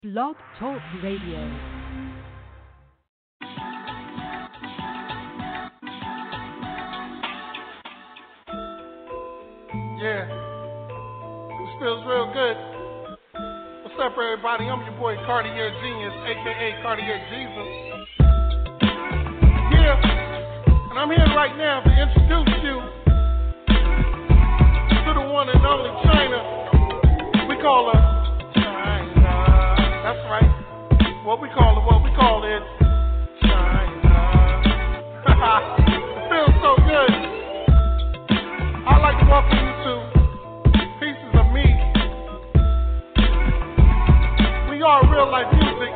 Blog Talk Radio. Yeah, this feels real good. What's up, everybody? I'm your boy Cartier Genius, aka Cartier Jesus. Yeah, and I'm here right now to introduce you to the one and only China. We call her China. That's right. What we call it, China. It feels so good. I'd like to welcome you to Pieces of Me. We are real life music.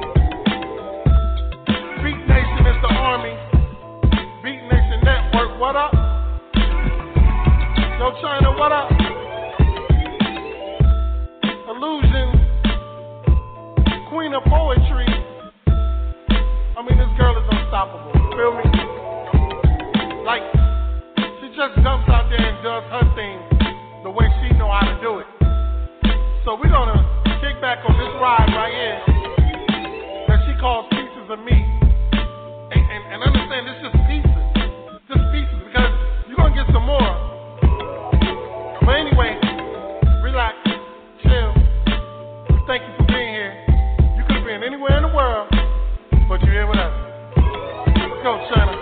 Beat Nation is the army. Beat Nation Network, what up? Yo, China, what up? Illusion, Queen of Poetry. I mean, this girl is unstoppable. You feel me? Like, she just jumps out there and does her thing the way she know how to do it. So we're gonna kick back on this ride right here that she calls Pieces of Me. And understand this just pieces, because you're gonna get some more. But anyway, relax, chill. We thank you for being here. You could have been anywhere in the world, but you're here with us. Let's go, China.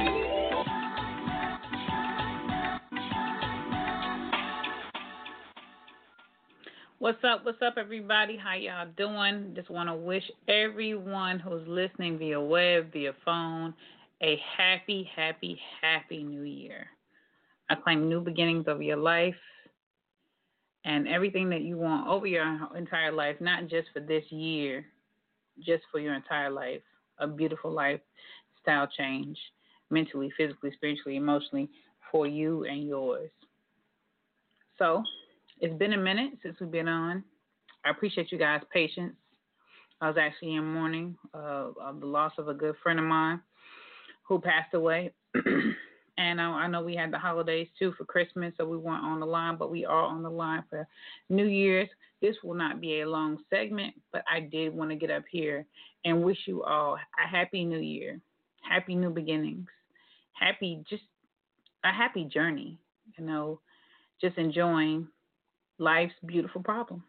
What's up, everybody? How y'all doing? Just want to wish everyone who's listening via web, via phone, a happy new year. I claim new beginnings over your life and everything that you want over your entire life, not just for this year, just for your entire life. A beautiful lifestyle change, mentally, physically, spiritually, emotionally, for you and yours. So, it's been a minute since we've been on. I appreciate you guys' patience. I was actually in mourning of the loss of a good friend of mine who passed away. And I know we had the holidays, too, for Christmas, so we weren't on the line, but we are on the line for New Year's. This will not be a long segment, but I did want to get up here and wish you all a happy new year, happy new beginnings, just a happy journey, just enjoying life's beautiful problem.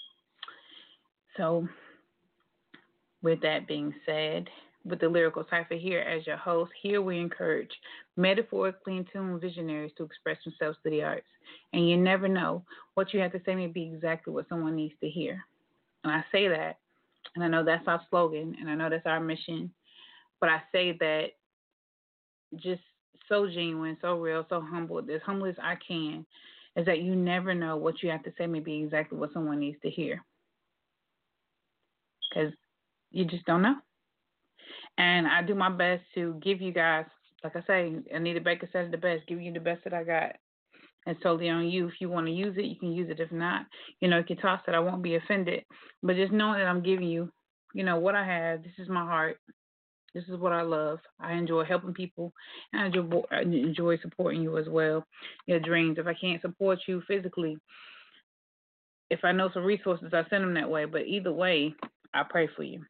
So, with that being said, with the Lyrical Cipher here as your host, here we encourage metaphorically in tune visionaries to express themselves through the arts. And you never know what you have to say may be exactly what someone needs to hear. And I say that, and I know that's our slogan, and I know that's our mission, but I say that just so genuine, so real, so humble, as humble as I can, is that you never know what you have to say may be exactly what someone needs to hear. Because you just don't know. And I do my best to give you guys, like I say, Anita Baker says the best, give you the best that I got. It's totally on you. If you want to use it, you can use it. If not, you can toss it. I won't be offended. But just knowing that I'm giving you, what I have, this is my heart. This is what I love. I enjoy helping people, and I enjoy supporting you as well, your dreams. If I can't support you physically, if I know some resources, I send them that way. But either way, I pray for you.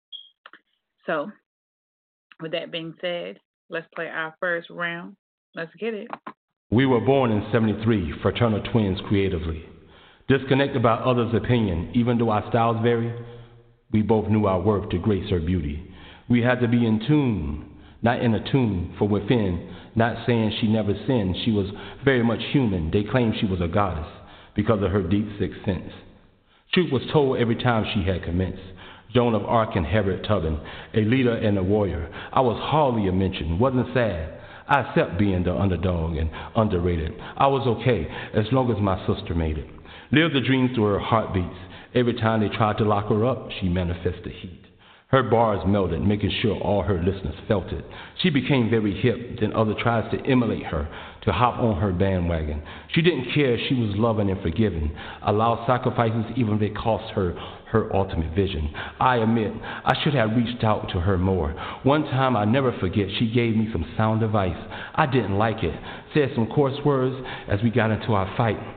So, with that being said, let's play our first round. Let's get it. We were born in 73, fraternal twins creatively. Disconnected about others' opinion, even though our styles vary, we both knew our worth to grace her beauty. We had to be in tune, not in a tune for within, not saying she never sinned. She was very much human. They claimed she was a goddess because of her deep sixth sense. Truth was told every time she had commenced. Joan of Arc and Harriet Tubman, a leader and a warrior. I was hardly a mention, wasn't sad. I accept being the underdog and underrated. I was okay as long as my sister made it. Lived the dreams through her heartbeats. Every time they tried to lock her up, she manifested heat. Her bars melted, making sure all her listeners felt it. She became very hip, then others tried to emulate her, to hop on her bandwagon. She didn't care, she was loving and forgiving. Allowed sacrifices even if they cost her her ultimate vision. I admit, I should have reached out to her more. One time, I never forget, she gave me some sound advice. I didn't like it. Said some coarse words as we got into our fight.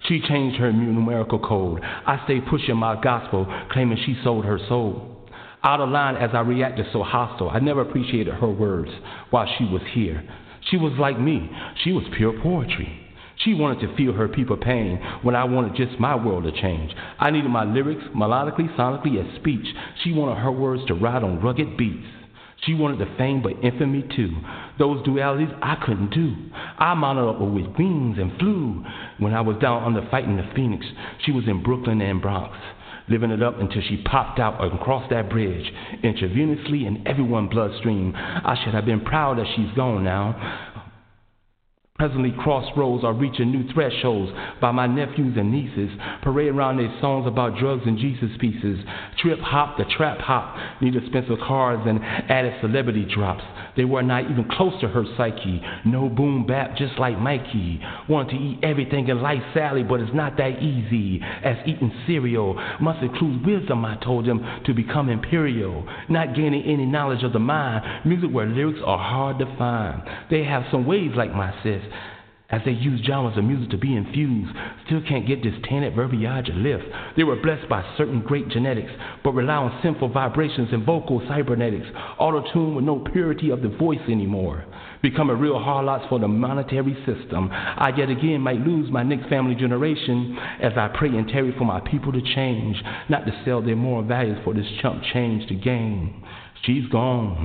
She changed her numerical code. I stayed pushing my gospel, claiming she sold her soul. Out of line as I reacted so hostile, I never appreciated her words while she was here. She was like me. She was pure poetry. She wanted to feel her people pain when I wanted just my world to change. I needed my lyrics melodically, sonically as speech. She wanted her words to ride on rugged beats. She wanted the fame but infamy too. Those dualities I couldn't do. I mounted up with wings and flew. When I was down under fighting the Phoenix, she was in Brooklyn and Bronx, living it up until she popped out and crossed that bridge, intravenously in everyone's bloodstream. I should have been proud that she's gone now. Presently crossroads are reaching new thresholds by my nephews and nieces, parade around their songs about drugs and Jesus pieces, trip hop the trap hop, need expensive cars and added celebrity drops. They were not even close to her psyche, no boom bap just like Mikey. Wanted to eat everything in life sadly, but it's not that easy as eating cereal. Must include wisdom, I told them, to become imperial. Not gaining any knowledge of the mind, music where lyrics are hard to find. They have some waves like my sis, as they use genres of music to be infused, still can't get this tainted verbiage or lift. They were blessed by certain great genetics, but rely on sinful vibrations and vocal cybernetics, auto-tune with no purity of the voice anymore. Becoming real hard lots for the monetary system. I yet again might lose my next family generation as I pray and tarry for my people to change, not to sell their moral values for this chump change to gain. She's gone,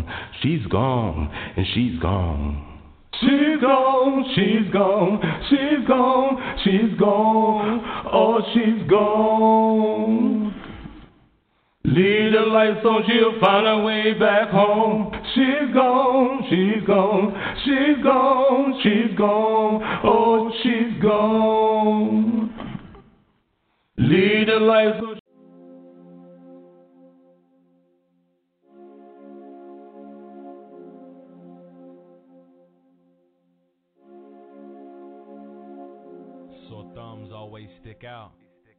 and she's gone. She's gone, she's gone, she's gone, she's gone, oh she's gone. Lead the light so she'll find her way back home. She's gone, she's gone, she's gone, she's gone, oh she's gone. Lead the light so thumbs always stick out.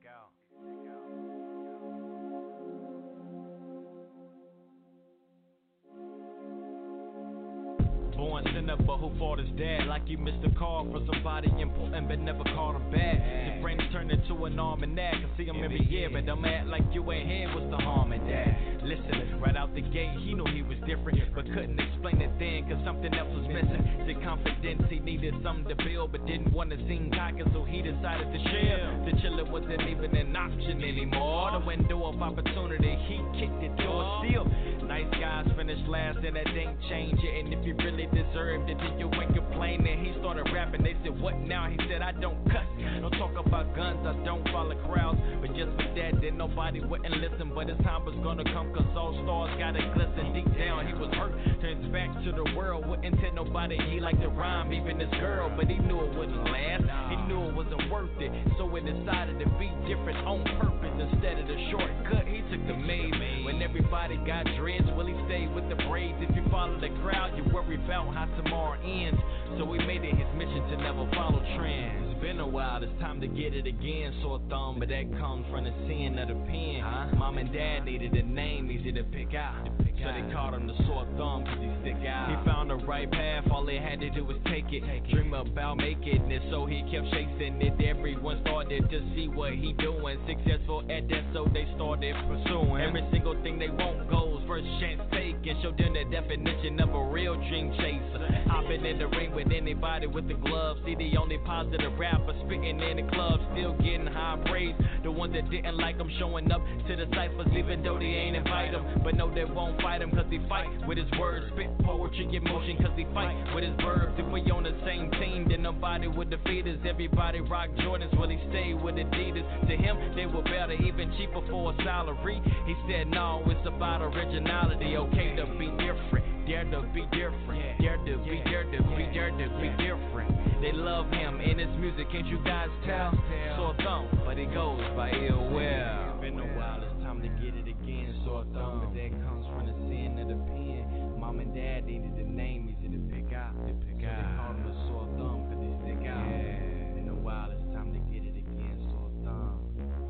Born sinner, but who fought his dad? Like you missed a call for somebody important, but never called him back. Your brain turned into an almanac. I see him every year, but I'm act like you ain't here. What's the harm in that? Listen, right out the gate, he knew he was different, but couldn't explain it then, cause something else was missing. Said confidence, he needed something to build, but didn't want to seem cocky, so he decided to share. The chiller wasn't even an option anymore. The window of opportunity, he kicked it door still. Nice guys finished last, and that ain't change it. And if you really deserved it, then you ain't complaining. He started rapping, they said, what now? He said, I don't cuss, don't talk about guns, I don't follow crowds. But just for that, then nobody wouldn't listen. But his time was gonna come, cause all stars gotta glisten. Deep down, he was hurt, turns back to the world. Wouldn't tell nobody he liked to rhyme, even his girl. But he knew it wouldn't last, he knew it wasn't worth it. So he decided to be different on purpose. Instead of the shortcut, he took the maze. When everybody got dreads, will he stay with the braids? If you follow the crowd, you worry about how tomorrow ends. So he made it his mission to never follow trends. It's been a while, it's time to get it again. Sore thumb, but that comes from the sin of the pen. Mom and dad needed a name easy to pick out. So they called him the sore thumb cause he stick out. He found the right path, all he had to do was take it. Dream about making it, so he kept chasing it. Everyone started to see what he doing. Successful at that, so they started pursuing. Every single thing they want goes, first chance taken. Show them the definition of a real dream chaser. Hopping in the ring with anybody with the gloves. See the only positive rapper spitting in the club, still getting high praise. The ones that didn't like him showing up to the ciphers, even though they ain't invite him. But no, they won't fight him cause he fight with his words. Spit poetry, emotion cause he fight with his verbs. If we on the same team, then nobody would defeat us. Everybody rock Jordans, will he stay with Adidas? To him, they were better, even cheaper for a salary. He said no, it's about originality. Okay to be different, dare to be different, dare to be, dare to be, dare to be different. They love him in his music, can't you guys tell? Sore thumb, but he goes by ill will. Been a while, it's time to get it again. Sore thumb, but that comes from the sin of the pen. Mom and dad needed a name easy to pick out. So they called him a sore thumb, cause he stick out. Been a while, it's time to get it again. Sore thumb,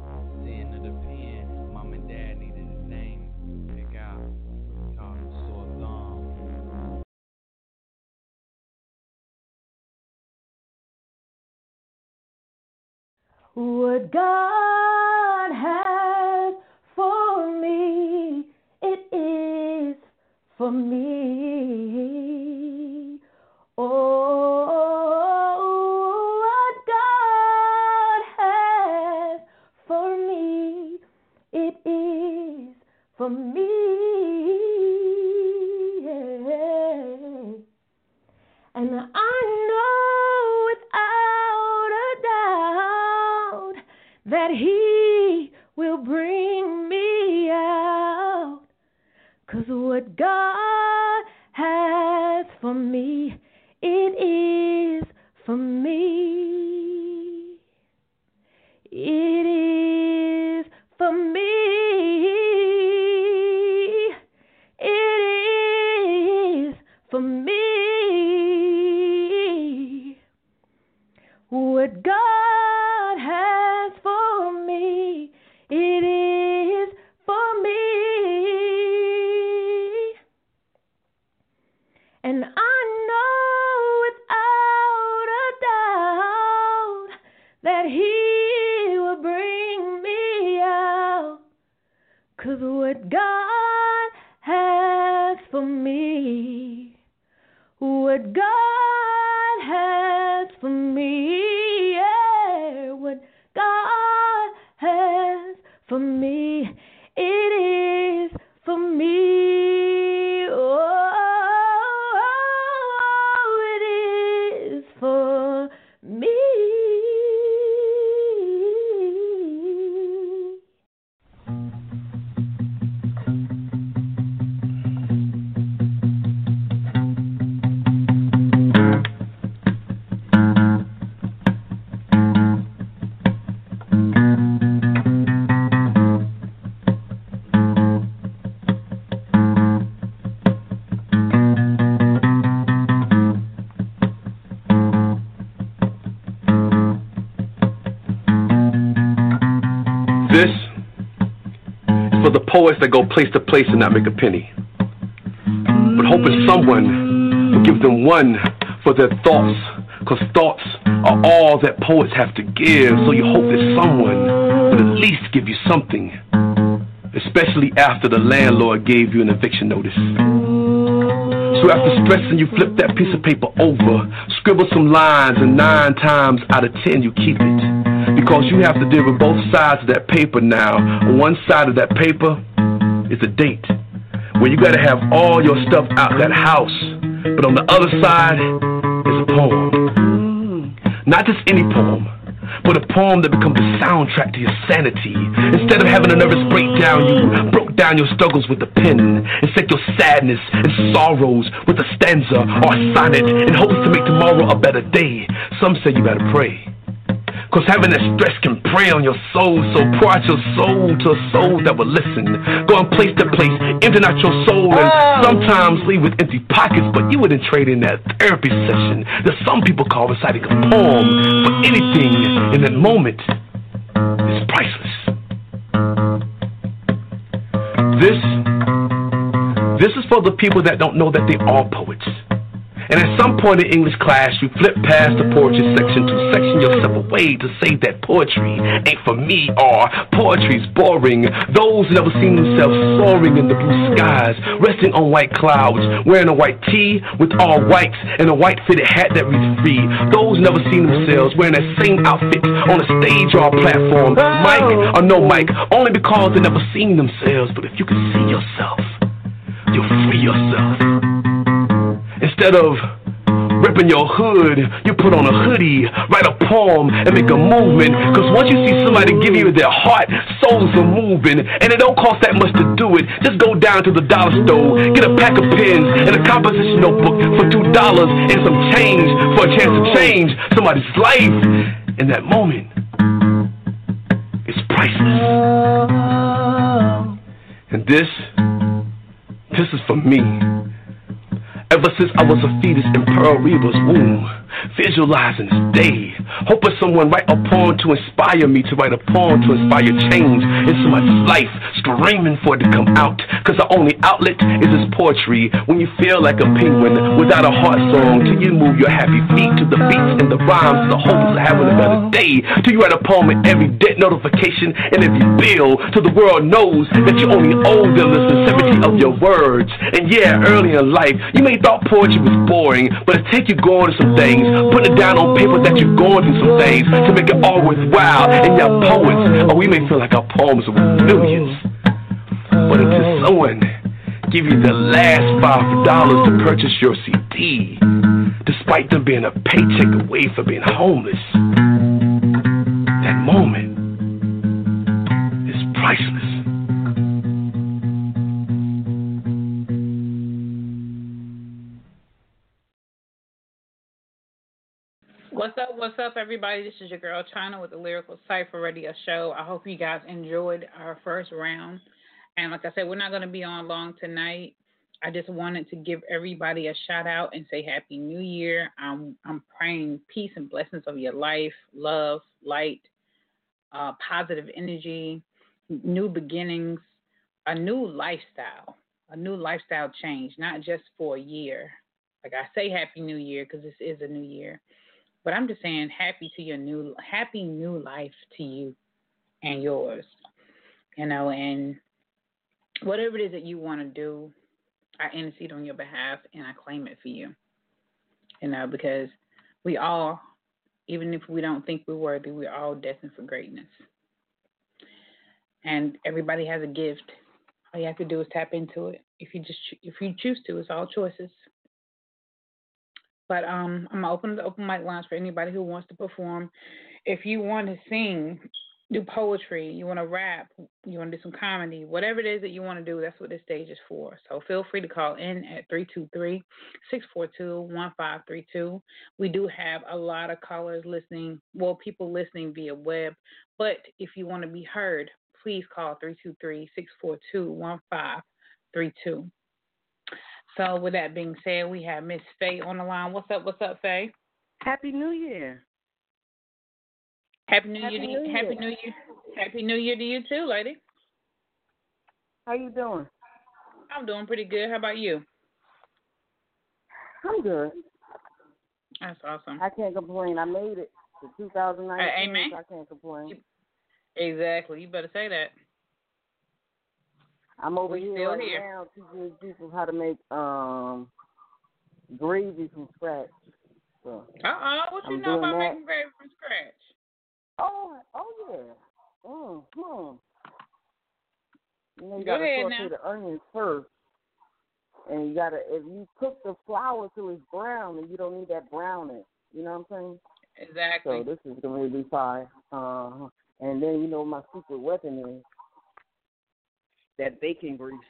sin of the pen. Mom and dad needed a name to pick out. Called him sore thumb. what God has for me, it is for me. Oh, what God has for me, it is for me. And I know without a doubt that He will bring me out. 'Cause what God has for me, it is for me. It is for me. It is for me. What God has for me, it is for me. And I know without a doubt that He will bring me out. 'Cause what God has for me, what God has for me, yeah, what God has for me, it is for me. Oh, it is for me. This is for the poets that go place to place and not make a penny, but hoping someone will give them one for their thoughts, 'cause thoughts are all that poets have to give. So you hope that someone would at least give you something, especially after the landlord gave you an eviction notice. So after stressing, you flip that piece of paper over, scribble some lines, and 9 times out of 10 you keep it. Because you have to deal with both sides of that paper now. On one side of that paper is a date, where you gotta have all your stuff out that house. But on the other side is a poem. Not just any poem, but a poem that becomes a soundtrack to your sanity. Instead of having a nervous breakdown, you broke down your struggles with a pen and set your sadness and sorrows with a stanza or a sonnet in hopes to make tomorrow a better day. Some say you better pray, 'cause having that stress can prey on your soul. So pour out your soul to a soul that will listen. Going place to place, emptying out your soul, and sometimes leave with empty pockets. But you wouldn't trade in that therapy session that some people call reciting a poem. For anything in that moment is priceless. This is for the people that don't know that they are poets. And at some point in English class, you flip past the poetry section to section yourself away to say that poetry ain't for me, or poetry's boring. Those who never seen themselves soaring in the blue skies, resting on white clouds, wearing a white tee with all whites and a white fitted hat that reads free. Those who never seen themselves wearing that same outfit on a stage or a platform, mic or no mic, only because they never seen themselves. But if you can see yourself, you'll free yourself. Instead of ripping your hood, you put on a hoodie, write a poem, and make a movement. 'Cause once you see somebody give you their heart, souls are moving. And it don't cost that much to do it. Just go down to the dollar store, get a pack of pens and a composition notebook for $2 and some change for a chance to change somebody's life. In that moment, it's priceless. And this is for me. Ever since I was a fetus in Pearl Reba's womb, visualizing this day Hoping someone write a poem to inspire me, to write a poem to inspire change in somebody's life, screaming for it to come out. Cause the only outlet is this poetry. When you feel like a penguin without a heart song, till you move your happy feet to the beats and the rhymes, the hopes of having a better day. Till you write a poem in every debt notification and every bill, till the world knows that you only owe them the sincerity of your words. And yeah, early in life, you may thought poetry was boring, but it take you going to some things, putting it down on paper that you're going through some things to make it all worthwhile. And your poets, or we may feel like our poems are worth millions, but until someone give you the last $5 to purchase your CD, despite them being a paycheck away from being homeless, that moment is priceless. What's up, everybody? This is your girl, China, with the Lyrical Cypher Radio Show. I hope you guys enjoyed our first round. And like I said, we're not going to be on long tonight. I just wanted to give everybody a shout out and say Happy New Year. I'm praying peace and blessings of your life, love, light, positive energy, new beginnings, a new lifestyle change, not just for a year. Like I say Happy New Year because this is a new year. But I'm just saying happy new life to you and yours. You know, and whatever it is that you want to do, I intercede on your behalf and I claim it for you. You know, because we all, even if we don't think we're worthy, we're all destined for greatness. And everybody has a gift. All you have to do is tap into it. If you choose to, it's all choices. But I'm going to open the open mic lines for anybody who wants to perform. If you want to sing, do poetry, you want to rap, you want to do some comedy, whatever it is that you want to do, that's what this stage is for. So feel free to call in at 323-642-1532. We do have a lot of callers listening, people listening via web. But if you want to be heard, please call 323-642-1532. So with that being said, we have Miss Faye on the line. What's up, Faye? Happy New Year. Happy New Year to you too, lady. How you doing? I'm doing pretty good. How about you? I'm good. That's awesome. I can't complain. I made it to 2019. Amen. So I can't complain. Exactly. You better say that. I'm over here right now teaching people how to make gravy from scratch. So what you know about making gravy from scratch? Oh yeah. You know, you Go gotta ahead saute now. the onions first, and you gotta, if you cook the flour till it's brown, and you don't need that brownness. You know what I'm saying? Exactly. So this is gonna be fire. And then you know my secret weapon is that bacon grease.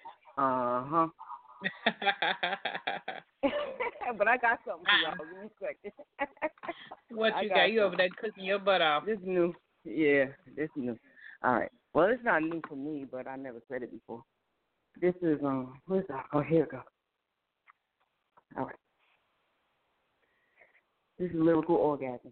But I got something for y'all. Give me a second. What you got? You over there cooking your butt off. This new. Yeah, this new. All right. Well, it's not new for me, but I never said it before. This is, where's that? Oh, here it goes. All right. This is lyrical orgasm.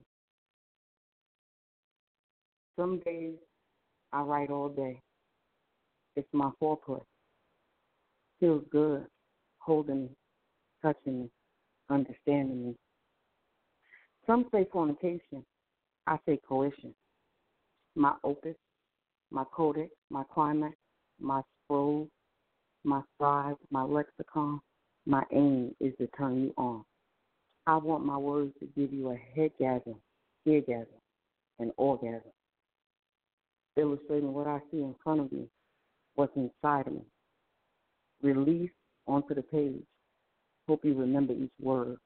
Some days I write all day. It's my foreplay. Feels good, holding me, touching me, understanding me. Some say fornication. I say coition. My opus, my codex, my climax, my scroll, my scribe, my lexicon, my aim is to turn you on. I want my words to give you a headgasm, eargasm, and orgasm. Illustrating what I see in front of me, what's inside of me. Release onto the page. Hope you remember each word.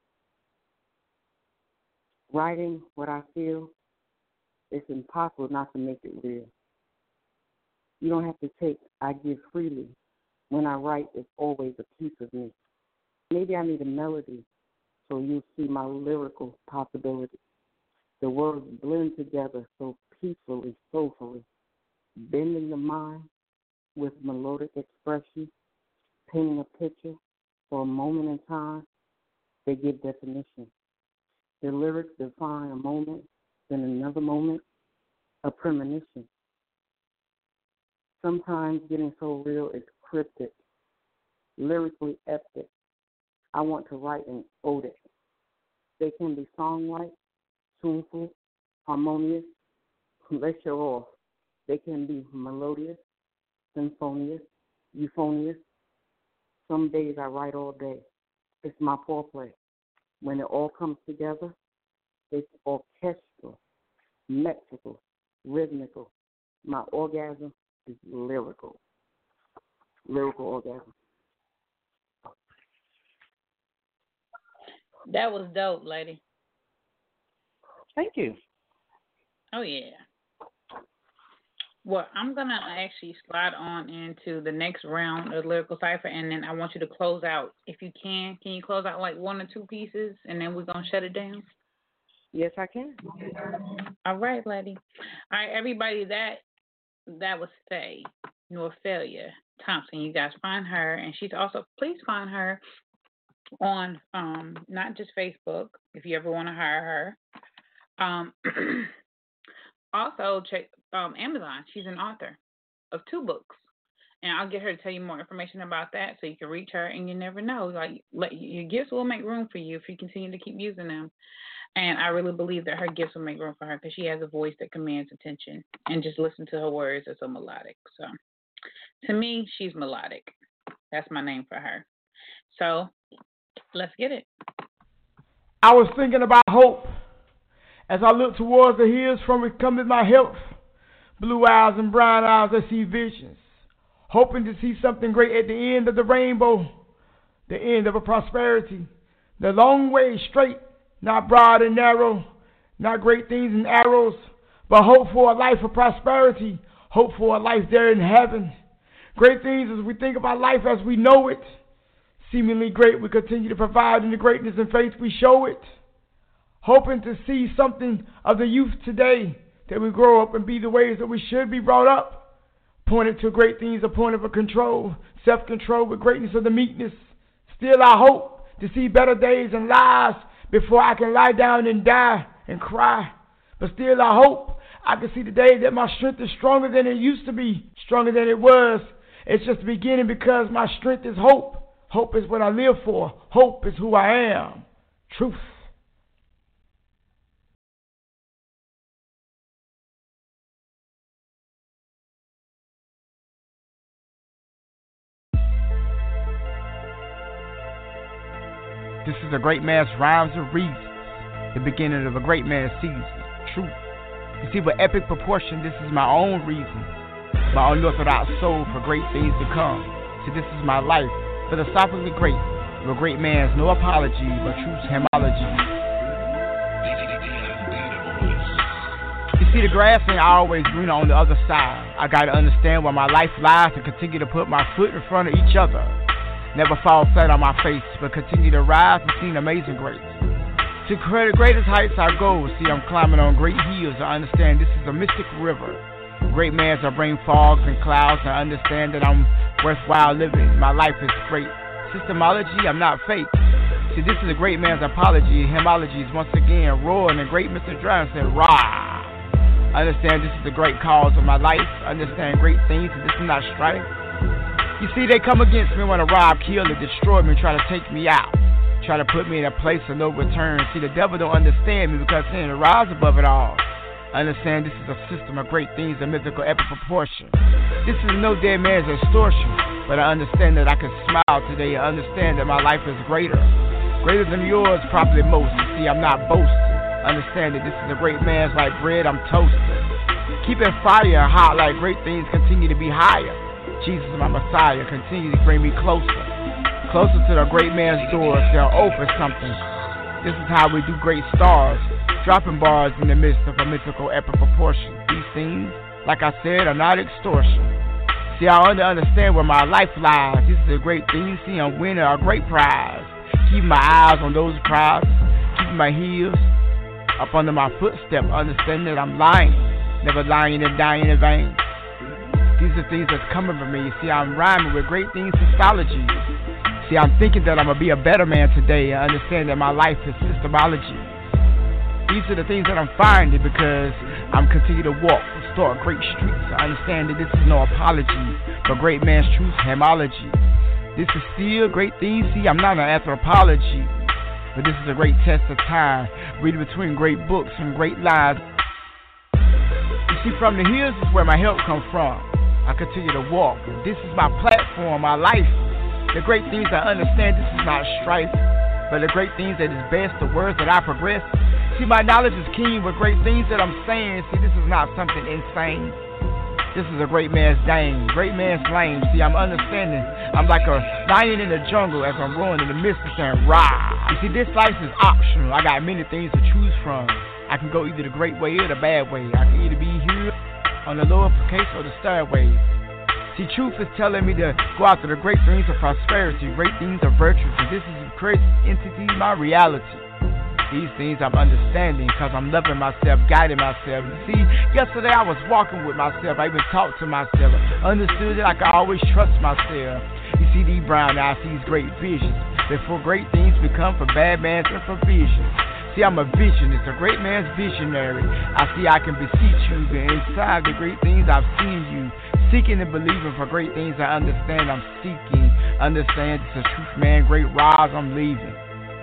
Writing what I feel, it's impossible not to make it real. You don't have to take, I give freely. When I write, it's always a piece of me. Maybe I need a melody so you'll see my lyrical possibilities. The words blend together so peacefully, soulfully, bending the mind with melodic expression, painting a picture for a moment in time. They give definition. The lyrics define a moment then another moment, a premonition. Sometimes getting so real is cryptic, lyrically epic. I want to write an ode. They can be song-like, tuneful, harmonious. Let's show off. They can be melodious, symphonious, euphonious. Some days I write all day. It's my foreplay. When it all comes together, it's orchestral, metrical, rhythmical. My orgasm is lyrical. Lyrical orgasm. That was dope, lady. Thank you. Oh, yeah. Well, I'm going to actually slide on into the next round of Lyrical Cypher, and then I want you to close out. If you can you close out like one or two pieces, and then we're going to shut it down? Yes, I can. All right, lady. All right, everybody, that was Faye Norphelia Thompson. You guys find her, and she's also, please find her on not just Facebook, if you ever want to hire her. Also, check Amazon. She's an author of 2 books. And I'll get her to tell you more information about that so you can reach her. And you never know. Your gifts will make room for you if you continue to keep using them. And I really believe that her gifts will make room for her because she has a voice that commands attention. And just listen to her words, are so melodic. So, to me, she's melodic. That's my name for her. So, let's get it. I was thinking about hope. As I look towards the hills from which cometh my help, blue eyes and brown eyes, I see visions, hoping to see something great at the end of the rainbow, the end of a prosperity, the long way straight, not broad and narrow, not great things and arrows, but hope for a life of prosperity, hope for a life there in heaven. Great things as we think about life as we know it, seemingly great we continue to provide in the greatness and faith we show it. Hoping to see something of the youth today, that we grow up and be the ways that we should be brought up. Pointed to great things, a point of a control, self-control with greatness of the meekness. Still I hope to see better days and lives before I can lie down and die and cry. But still I hope I can see the day that my strength is stronger than it used to be, stronger than it was. It's just the beginning because my strength is hope. Hope is what I live for. Hope is who I am. Truth. This is a great man's rhymes and reasons, the beginning of a great man's season. Truth. You see, with epic proportion, this is my own reason, my unorthodox soul for great things to come. See, this is my life, philosophically great, of a great man's no apology, but truth's hymology. You see, the grass ain't always greener on the other side. I gotta understand where my life lies and continue to put my foot in front of each other. Never fall flat on my face, but continue to rise and see amazing grace. To the greatest heights I go, see I'm climbing on great hills. I understand this is a mystic river. Great man's I bring fogs and clouds. I understand that I'm worthwhile living. My life is great. Systemology, I'm not fake. See, this is a great man's apology. Hymology is once again roaring, and great Mr. Drum said, rah. I understand this is the great cause of my life. I understand great things, and this is not strife. You see, they come against me, want to rob, kill, and destroy me, try to take me out, try to put me in a place of no return. See, the devil don't understand me because he ain't rise above it all. I understand this is a system of great things, a mythical epic proportion. This is no dead man's extortion, but I understand that I can smile today. I understand that my life is greater than yours, probably most. See, I'm not boasting. Understand that this is a great man's like bread, I'm toasting. Keep it fire hot like great things continue to be higher. Jesus, my Messiah, continue to bring me closer to the great man's doors. They'll open something. This is how we do great stars, dropping bars in the midst of a mythical epic proportion. These things, like I said, are not extortion. See, I understand where my life lies. This is a great thing. See, I'm winning a great prize. Keep my eyes on those prizes. Keep my heels up under my footstep. Understand that I'm lying, never lying and dying in vain. These are things that's coming from me. See, I'm rhyming with great things, histology. See, I'm thinking that I'm going to be a better man today. I understand that my life is systemology. These are the things that I'm finding because I'm continuing to walk, start great streets. I understand that this is no apology for great man's truth, hymnology. This is still great things. See, I'm not an anthropology, but this is a great test of time. Reading between great books and great lies. You see, from the hills is where my help comes from. I continue to walk. This is my platform, my life. The great things I understand, this is not strife, but the great things that is best, the words that I progress. See, my knowledge is keen with great things that I'm saying. See, this is not something insane. This is a great man's dame, great man's lane. See, I'm understanding. I'm like a lion in the jungle as I'm rolling in the midst of saying, rah. You see, this life is optional. I got many things to choose from. I can go either the great way or the bad way. I can either be here on the lower case or the stairway. See, truth is telling me to go after the great things of prosperity, great things of virtue. And this is a crazy entity, my reality. These things I'm understanding because I'm loving myself, guiding myself. You see, yesterday I was walking with myself. I even talked to myself. Understood that I can always trust myself. You see, these brown eyes, these great visions. Before great things become for bad man's improvision. See, I'm a vision. It's a great man's visionary. I see I can beseech you. But inside the great things I've seen you. Seeking and believing for great things I understand I'm seeking. Understand it's a truth, man. Great rise I'm leaving.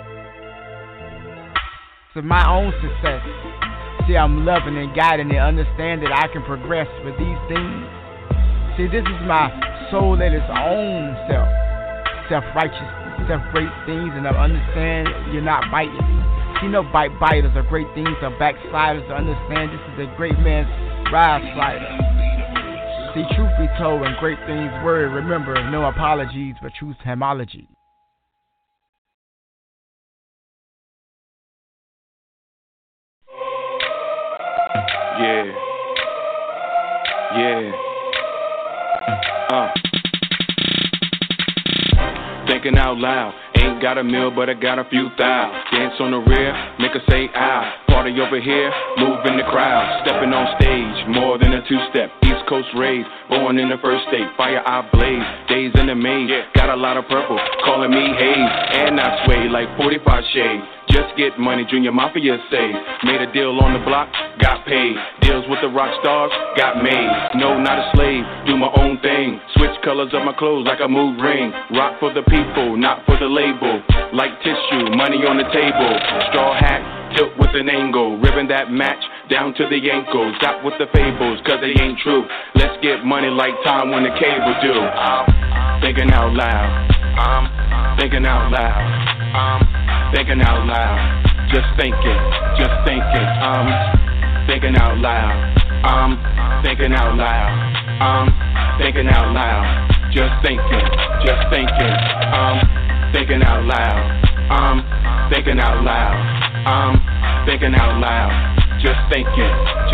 To my own success. See, I'm loving and guiding and understand that I can progress with these things. See, this is my soul at its own self. Self-righteous, self-great things, and I understand you're not biting. See, no biters are great things, are backsliders to understand this is a great man's ride slider. See, truth be told, and great things word, remember, no apologies, but truth hymnology. Yeah. Thinking out loud. Ain't got a meal, but I got a few thou. Dance on the rear, make her say ow. Party over here, move in the crowd. Stepping on stage, more than a two-step. East Coast raised, born in the first state. Fire I blaze, days in the maze. Got a lot of purple, calling me haze. And I sway like 45 shades. Just get money, Junior Mafia say. Made a deal on the block, got paid. Deals with the rock stars, got made. No, not a slave, do my own thing. Switch colors of my clothes like a mood ring. Rock for the people, not for the label. Like tissue, money on the table. Straw hat, tilt with an angle. Ribbon that match, down to the ankles. Stop with the fables, cause they ain't true. Let's get money like time when the cable do. I'm thinking out loud. I'm thinking out loud. Thinking out loud, just thinking, I'm thinking out loud, I'm thinking out loud, I'm thinking out loud, just thinking, I'm thinking out loud, I'm thinking out loud, I'm thinking out loud, just thinking,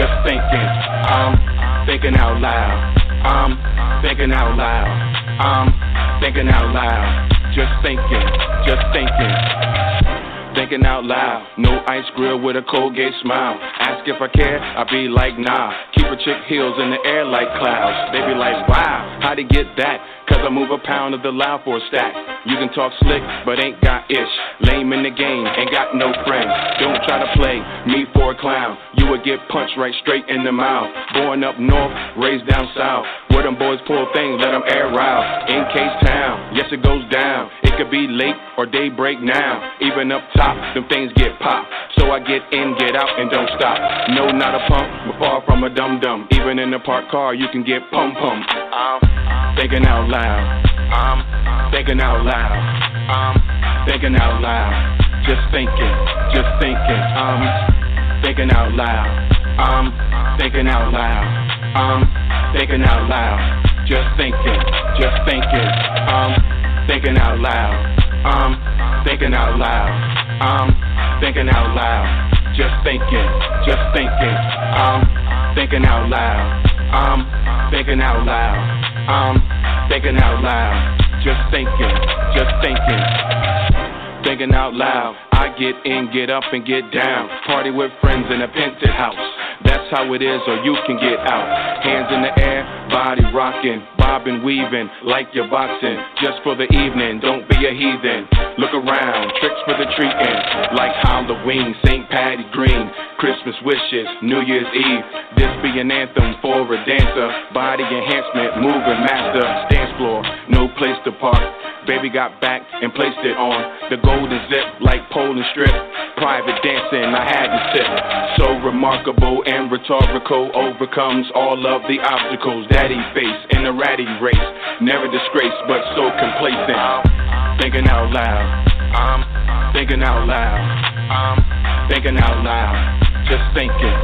I'm thinking out loud, I'm thinking out loud, I'm thinking out loud, just thinking. Thinking out loud, no ice grill with a Colgate smile. Ask if I care, I be like nah. Keep a chick heels in the air like clouds. They be like, wow, how'd he get that? Cause I move a pound of the loud for a stack. You can talk slick, but ain't got ish. Lame in the game, ain't got no friends. Don't try to play me for a clown. You would get punched right straight in the mouth. Born up north, raised down south. Where them boys pull things, let them air out. In K-Town, yes it goes down. It could be late or daybreak now. Even up top, them things get popped. So I get in, get out, and don't stop. No, not a pump, but far from a dum-dum. Even in a parked car, you can get pum-pum. I'm thinking out loud. I'm thinking out loud. I'm thinking out loud. Just thinking. I'm thinking out loud. I'm thinking out loud. I'm thinking out loud. Just thinking. I'm thinking out loud. I'm thinking out loud. I'm thinking out loud. Just thinking. I'm thinking out loud. I'm thinking out loud. I'm thinking out loud. Just thinking. Thinking out loud. I get in, get up, and get down. Party with friends in a penthouse. That's how it is, or you can get out. Hands in the air, body rocking, bobbing, weaving, like you're boxing. Just for the evening, don't be a heathen. Look around, tricks for the treating, like Halloween, St. Patty Green, Christmas wishes, New Year's Eve. This be an anthem for a dancer, body enhancement, moving master. Dance floor, no place to park. Baby got back and placed it on the golden zip like pole and strip. Private dancing, I had to tip. So remarkable and rhetorical, overcomes all of the obstacles that he faced in a ratty race. Never disgraced, but so complacent. Thinking out loud. Thinking out loud. Thinking out loud. Just thinking.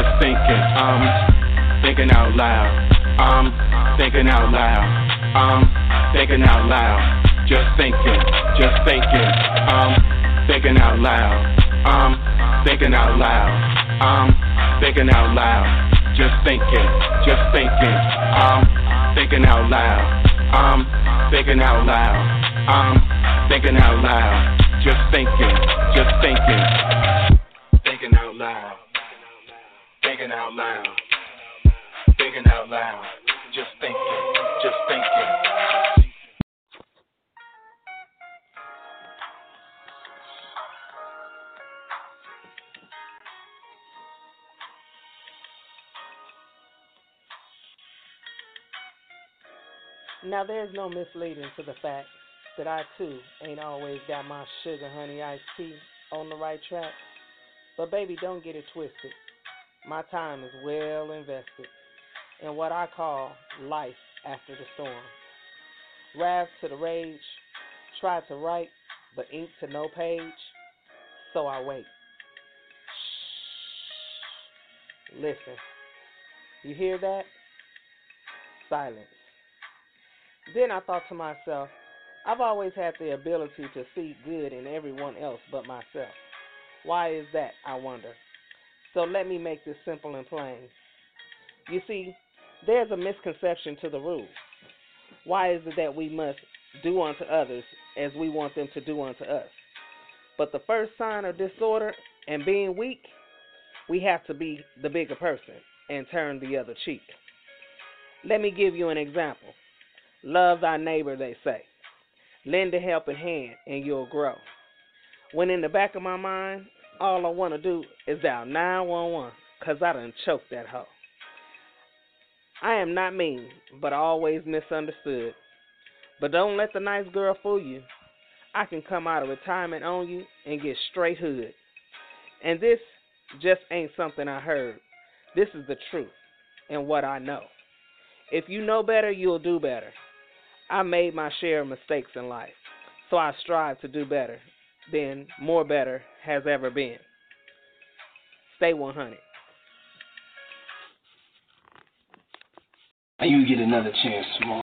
Thinking out loud. Thinking out loud. Thinking out loud. Just thinking. Thinking out loud. Thinking out loud. Thinking out loud. Just thinking. Thinking out loud. Thinking out loud. Thinking out loud. Just thinking. Thinking out loud. Thinking out loud. Thinking out loud. Just thinking. Now, there's no misleading to the fact that I, too, ain't always got my sugar honey iced tea on the right track. But, baby, don't get it twisted. My time is well invested in what I call life after the storm. Wrath to the rage, try to write, but ink to no page, so I wait. Shh. Listen. You hear that? Silence. Then I thought to myself, I've always had the ability to see good in everyone else but myself. Why is that, I wonder? So let me make this simple and plain. You see, there's a misconception to the rule. Why is it that we must do unto others as we want them to do unto us? But the first sign of disorder and being weak, we have to be the bigger person and turn the other cheek. Let me give you an example. Love thy neighbor, they say. Lend a helping hand and you'll grow. When in the back of my mind, all I want to do is dial 911 because I done choked that hoe. I am not mean, but always misunderstood. But don't let the nice girl fool you. I can come out of retirement on you and get straight hood. And this just ain't something I heard. This is the truth and what I know. If you know better, you'll do better. I made my share of mistakes in life, so I strive to do better than more better has ever been. Stay 100. And you get another chance, Small.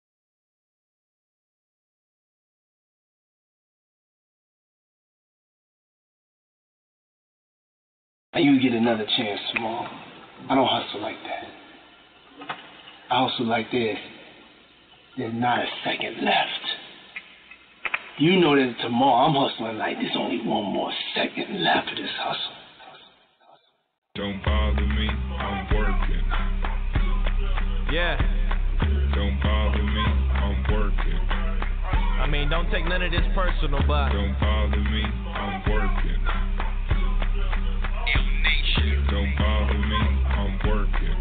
And you get another chance, Small. I don't hustle like that. I hustle like there's not a second left. You know that tomorrow I'm hustling like there's only one more second left of this hustle. Don't bother me, I'm working. Yeah. Don't bother me, I'm working. I mean, don't take none of this personal, but don't bother me, I'm working. Ill Nation. Don't bother me, I'm working.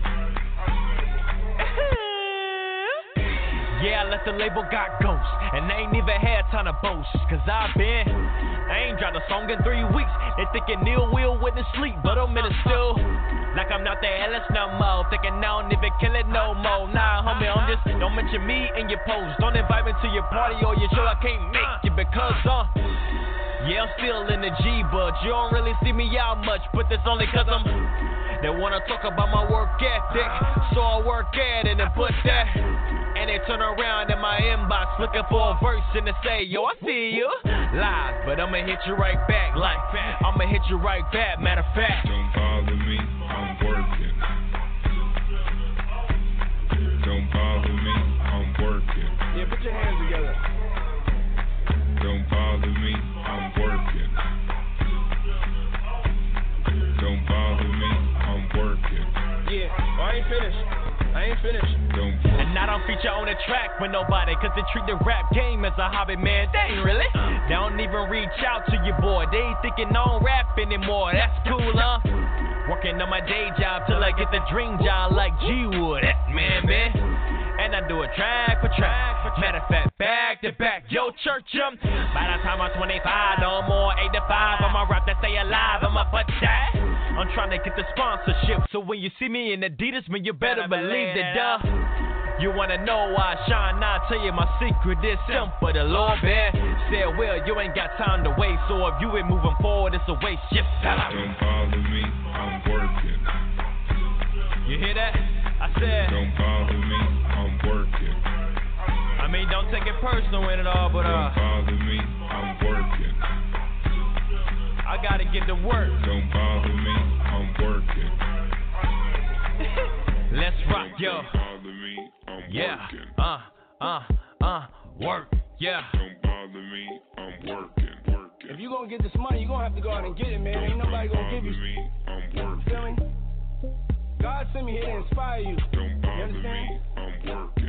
Yeah, I let the label got ghosts, and I ain't even had time to boast, cause I ain't dropped a song in 3 weeks. They thinking Neil will witness sleep, but I'm in it still. Like I'm not the Ellis no more, thinking I don't even kill it no more. Nah, homie, I'm just, don't mention me in your post. Don't invite me to your party or your show, I can't make it because, yeah, I'm still in the G, but you don't really see me out much, but that's only cause they wanna talk about my work ethic, so I work at it and put that. And they turn around in my inbox looking for a verse and they say, yo, I see you live, but I'ma hit you right back like that. I'ma hit you right back, matter of fact. Don't bother me, I'm working. Don't bother me, I'm working. Yeah, put your hands together. Don't bother me, I'm working. Don't bother me, I'm working. you on the track with nobody, cause they treat the rap game as a hobby, man. They ain't really. They don't even reach out to your boy. They ain't thinking on rap anymore. That's cool, huh? Working on my day job till I get the dream job like G Wood. Man. And I do it track for track. Matter of fact, back to back. Yo, church, by the time I'm 25, no more 8 to 5. I'ma rap to stay alive. I'ma put that. I'm trying to get the sponsorship. So when you see me in Adidas, man, you better believe that, You wanna know why I shine? Now I tell you my secret is simple. The Lord said, well, you ain't got time to waste. So if you ain't moving forward, it's a waste. Yes, fella. Don't bother me, I'm working. You hear that? I said, don't bother me, I'm working. I mean, don't take it personal in it all, but don't bother me, I'm working. I gotta get to work. Don't bother me, I'm working. Let's rock, yo. Don't bother me, I'm working. Work, yeah. Don't bother me, I'm working. If you gonna get this money, you gonna have to go out and get it, man. Ain't nobody gonna give you. Me, I'm working. You feel me? God sent me here to inspire you. Don't bother you understand? me, I'm working.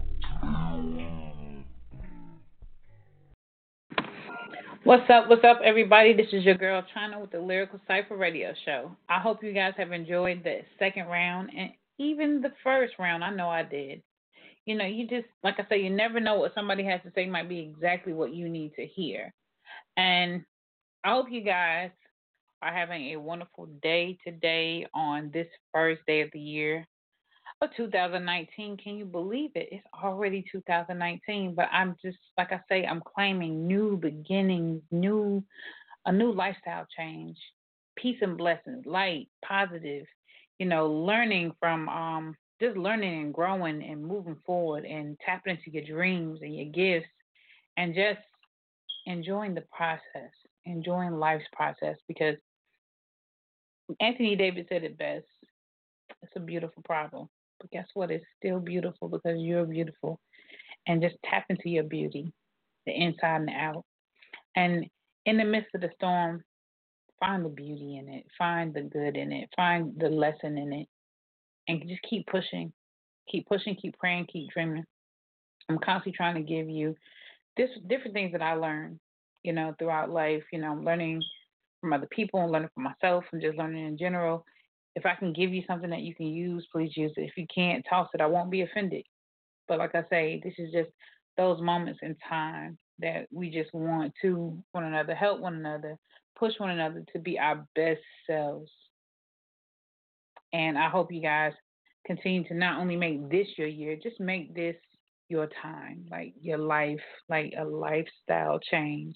What's up, everybody? This is your girl, China, with the Lyrical Cypher Radio Show. I hope you guys have enjoyed the second round and even the first round. I know I did. You know, you just, like I say, you never know what somebody has to say might be exactly what you need to hear. And I hope you guys are having a wonderful day today on this first day of the year of 2019. Can you believe it? It's already 2019, but I'm just, like I say, I'm claiming new beginnings, a new lifestyle change, peace and blessings, light, positive, learning from just learning and growing and moving forward and tapping into your dreams and your gifts and just enjoying the process, enjoying life's process, because Anthony Davis said it best. It's a beautiful problem. But guess what? It's still beautiful because you're beautiful. And just tap into your beauty, the inside and the out. And in the midst of the storm, find the beauty in it. Find the good in it. Find the lesson in it. And just keep pushing. Keep pushing, keep praying, keep dreaming. I'm constantly trying to give you different things that I learned, throughout life. I'm learning from other people and learning from myself and just learning in general. If I can give you something that you can use, please use it. If you can't, toss it. I won't be offended. But like I say, this is just those moments in time that we just want to one another, help one another, push one another to be our best selves. And I hope you guys continue to not only make this your year, just make this your time, like your life, like a lifestyle change.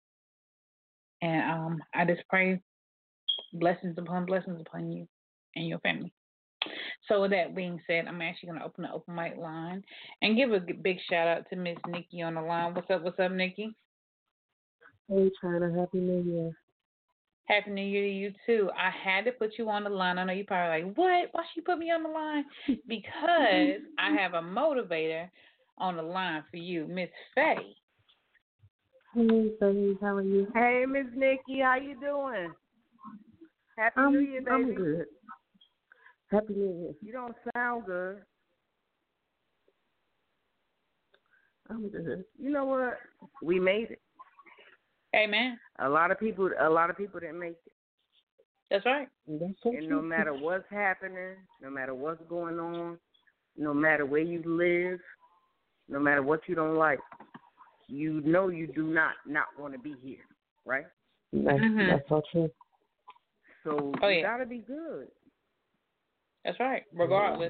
And I just pray blessings upon you and your family. So with that being said, I'm actually going to open the open mic line and give a big shout out to Miss Nikki on the line. What's up, Nikki? Hey, China. Happy New Year. Happy New Year to you, too. I had to put you on the line. I know you're probably like, what? Why she put me on the line? Because I have a motivator on the line for you, Miss Faye. Hey, Faye. How are you? Hey, Miss Nikki. How you doing? Happy New Year, baby. I'm good. Happy New Year. You don't sound good. I'm good. You know what? We made it. Amen. A lot of people didn't make it. That's right. That's so and no matter what's happening, no matter what's going on, no matter where you live, no matter what you don't like, you know you do not want to be here, right? That's so true. So you gotta be good. That's right, regardless.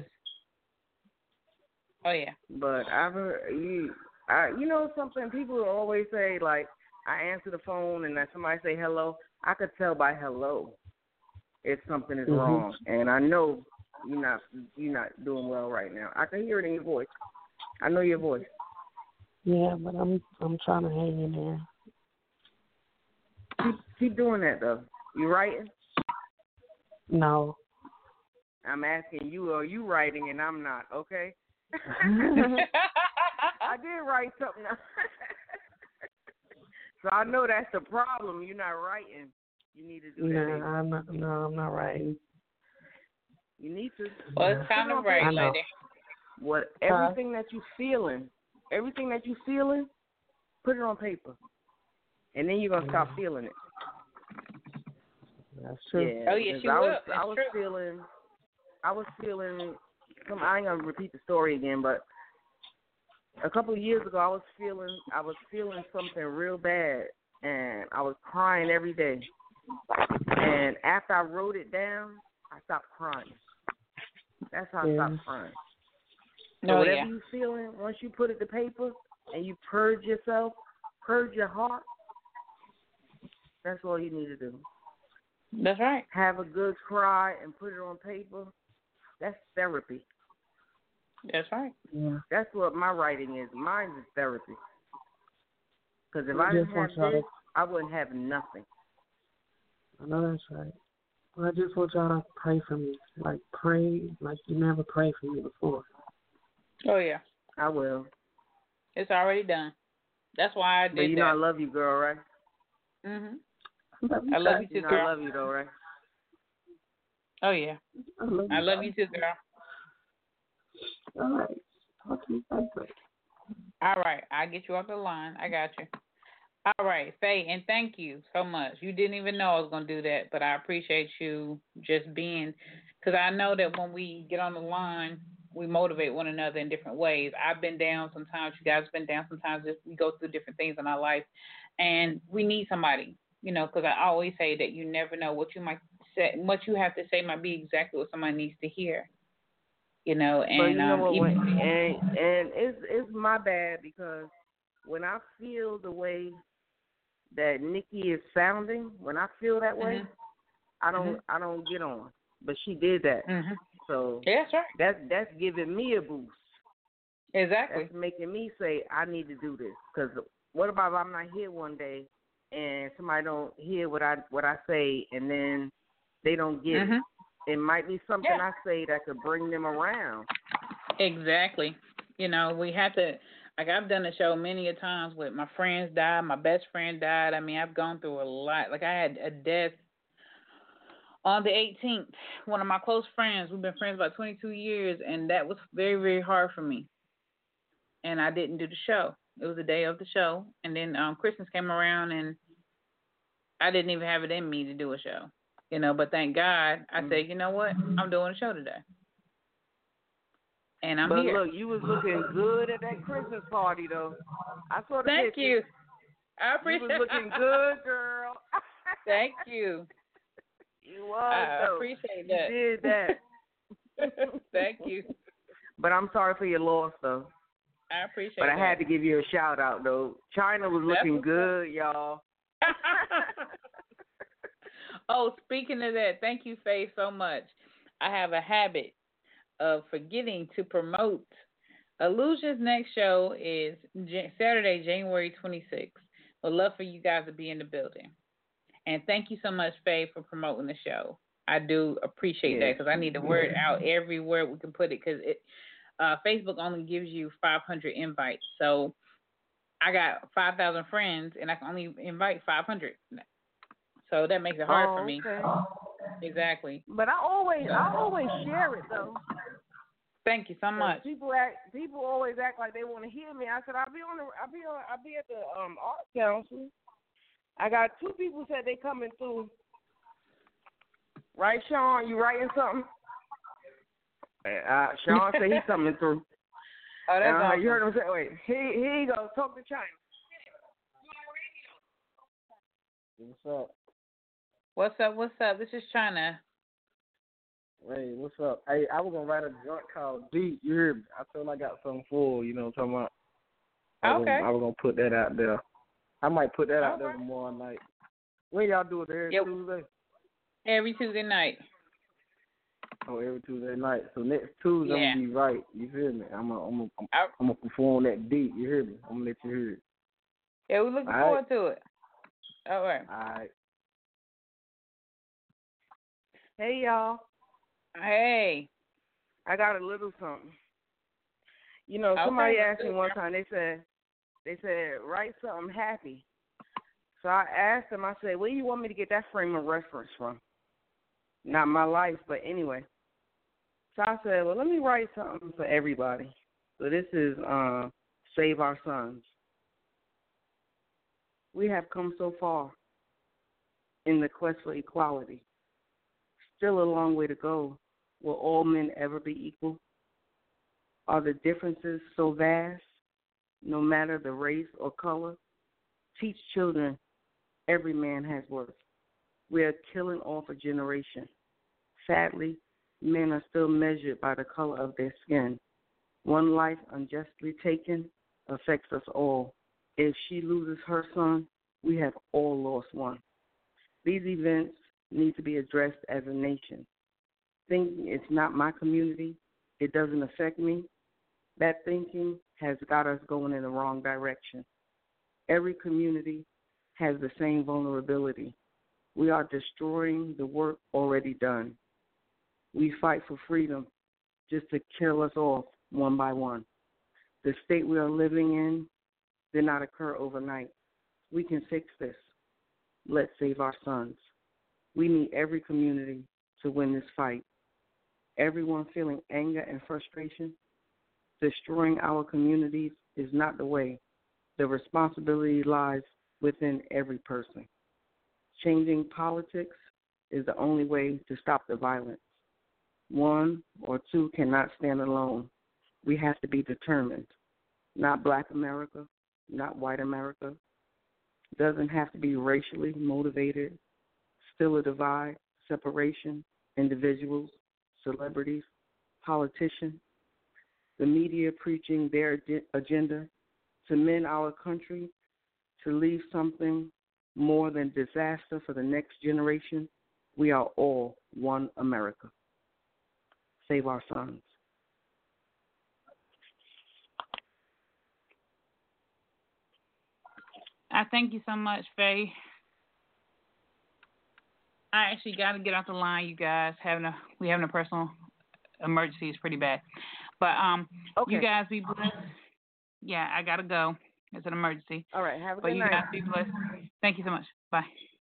Oh yeah. But I've heard you know something. People always say, like, I answer the phone and that somebody say hello. I could tell by hello if something is wrong, and I know you're not doing well right now. I can hear it in your voice. I know your voice. Yeah, but I'm trying to hang in there. Keep doing that though. You writing? No. I'm asking you, are you writing and I'm not, okay? I did write something. So I know that's the problem. You're not writing. You need to do that. I'm not writing. You need to. Well, it's time to write, lady. everything that you feeling, put it on paper, and then you're gonna stop feeling it. That's true. Yeah. Oh yeah, she I will. was feeling. I ain't gonna repeat the story again, but a couple of years ago, I was feeling something real bad, and I was crying every day. And after I wrote it down, I stopped crying. That's how I stopped crying. So whatever you feeling, once you put it to paper and you purge yourself, purge your heart, that's all you need to do. That's right. Have a good cry and put it on paper. That's therapy. That's right. Yeah. That's what my writing is. Mine is therapy. Because if I didn't have this, I wouldn't have nothing. I know that's right. Well, I just want y'all to pray for me. Like, pray like you never prayed for me before. Oh, yeah. I will. It's already done. That's why I did but you that. know I love you, girl, right? Mhm. I love you too, girl. I love you, though, right? Oh, yeah. I love you too, girl. All right. Talk to you later. All right. I'll get you off the line. I got you. All right, Faye, and thank you so much. You didn't even know I was going to do that, but I appreciate you just being, because I know that when we get on the line, we motivate one another in different ways. I've been down sometimes. You guys have been down sometimes. We go through different things in our life, and we need somebody, because I always say that you never know what you might say. What you have to say might be exactly what somebody needs to hear, and but you know what, and it's my bad because when I feel the way that Nikki is sounding, when I feel that way, I don't get on. But she did that. So that's right. That's giving me a boost. Exactly. That's making me say I need to do this. Because what about if I'm not here one day and somebody don't hear what I say and then they don't get it? It might be something I say that could bring them around. Exactly. We have to. Like, I've done a show many a times with my friends died, my best friend died. I mean, I've gone through a lot. Like, I had a death on the 18th. One of my close friends, we've been friends about 22 years, and that was very, very hard for me. And I didn't do the show. It was the day of the show. And then Christmas came around, and I didn't even have it in me to do a show. But thank God, I said, you know what? I'm doing a show today. And I'm here. But look, you was looking good at that Christmas party, though. I saw the Thank picture. you. I appreciate it. You was looking good, girl. Thank you. You was, I though. appreciate that. You did that. Thank you. But I'm sorry for your loss, though. I appreciate But that. I had to give you a shout-out, though. China was looking good, y'all. Oh, speaking of that, thank you, Faye, so much. I have a habit of forgetting to promote. Illusion's next show is Saturday, January 26th. Would love for you guys to be in the building. And thank you so much, Faye, for promoting the show. I do appreciate that because I need the word out everywhere we can put it because Facebook only gives you 500 invites. So I got 5,000 friends, and I can only invite 500. So that makes it hard for me. Exactly. But I always share it though. Thank you so much. People always act like they want to hear me. I said I'll be at the art council. I got 2 people said they coming through. Right, Sean? You writing something? Sean said he's coming through. Oh, that's awesome. You heard him say, wait, here you go. Talk to China. What's up? What's up? This is China. Hey, what's up? Hey, I was going to write a joint called Deep. You heard me? I told I got something full, you know what I'm talking about? Okay. I was going to put that out there. I might put that out there tomorrow night. When y'all do it every Tuesday? Every Tuesday night. Oh, every Tuesday night. So next Tuesday I'm gonna be right. You feel me? I'm gonna perform that deep. You hear me? I'm gonna let you hear it. Yeah, we're looking forward to it. All right. All right. Hey y'all. Hey. I got a little something. You know, somebody asked me one time. They said write something happy. So I asked them. I said, where do you want me to get that frame of reference from? Not my life, but anyway. So I said, well, let me write something for everybody. So this is Save Our Sons. We have come so far in the quest for equality. Still a long way to go. Will all men ever be equal? Are the differences so vast, no matter the race or color? Teach children every man has worth. We are killing off a generation. Sadly, men are still measured by the color of their skin. One life unjustly taken affects us all. If she loses her son, we have all lost one. These events need to be addressed as a nation. Thinking it's not my community, it doesn't affect me, that thinking has got us going in the wrong direction. Every community has the same vulnerability. We are destroying the work already done. We fight for freedom just to kill us off one by one. The state we are living in did not occur overnight. We can fix this. Let's save our sons. We need every community to win this fight. Everyone feeling anger and frustration, destroying our communities is not the way. The responsibility lies within every person. Changing politics is the only way to stop the violence. One or two cannot stand alone. We have to be determined. Not Black America, not white America. Doesn't have to be racially motivated. Still a divide, separation, individuals, celebrities, politicians, the media preaching their agenda to mend our country, to leave something more than disaster for the next generation. We are all one America. Save our sons. I thank you so much, Faye. I actually got to get off the line, you guys. We having a personal emergency. It's pretty bad. But okay. You guys be blessed. Yeah, I got to go. It's an emergency. All right, have a good night. But you guys be blessed. Thank you so much. Bye.